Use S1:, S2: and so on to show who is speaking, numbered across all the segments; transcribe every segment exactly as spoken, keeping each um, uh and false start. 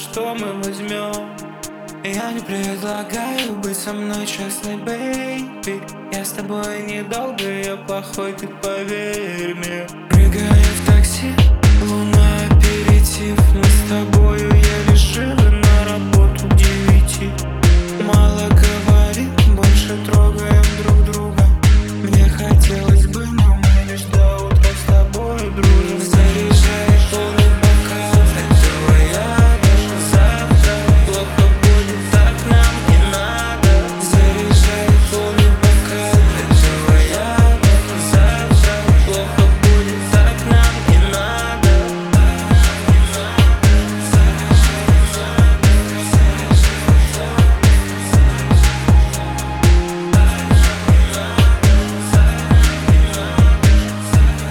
S1: что мы возьмем. Я не предлагаю быть со мной честной, бейби. Я с тобой недолго, я плохой, ты поверь мне. Прыгая в такси, луна аперитив. Мы с тобою еле живы, на работу к девяти. Мало говорим, больше трогаем друг друга. Мне хотелось бы, но мы лишь до утра с тобой дружим. Заряжай полный бокал, этого я даже завтра. Плохо будет, так нам не надо. Заряжай полный бокал, этого я даже завтра. Плохо будет, так нам не надо.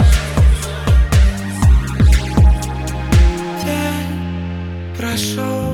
S1: День прошел.